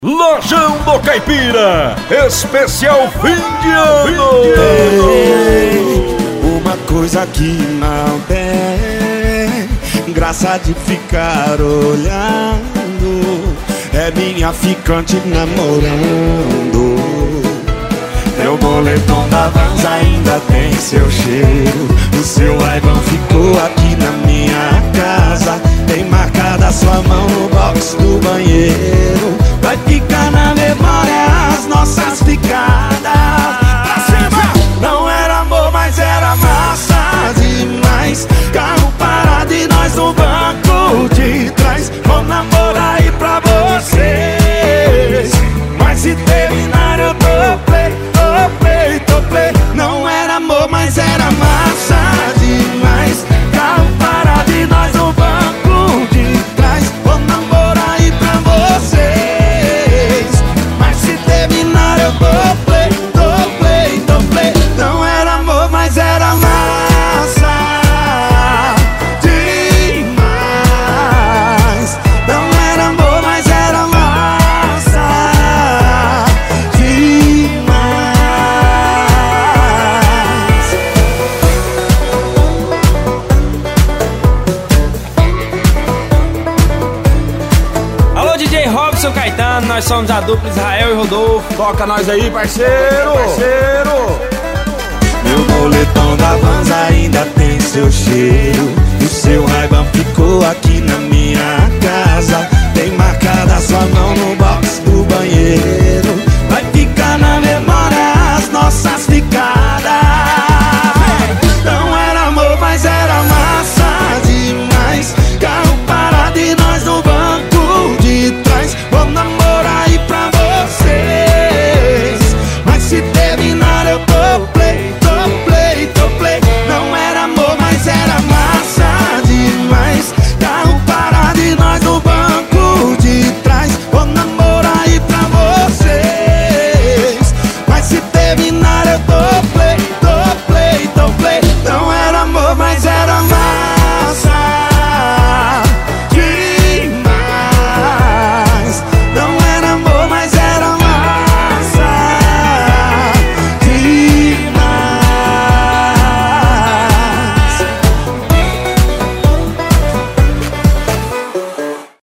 Lojão do Caipira, especial fim de ano. Tem uma coisa que não tem graça de ficar olhando, é minha ficante namorando. Meu moletom da Vans ainda tem seu cheiro, o seu Ray-Ban ficou aqui na minha casa. Tem marcada sua mão no box do banheiro, vai ficar na memória as nossas ficadas. Pra cima! Não era amor, mas era massa demais. Carro parado e nós no banco de trás. Vou namorar aí pra vocês, mas se terminar eu tô play. Não era amor, mas era massa demais. Carro parado e nós no banco de trás. Vou namorar aí pra vocês, mas se terminar eu tô play. Não era amor, mas era massa demais. Não era amor, mas era massa demais. Alô, DJ Robson Caetano, nós somos a dupla Israel e Rodolfo. Toca nós aí, parceiro. Meu moletom da Vans ainda tem seu cheiro, o seu Ray-Ban ficou aqui na minha casa. Tem marcada sua mão no box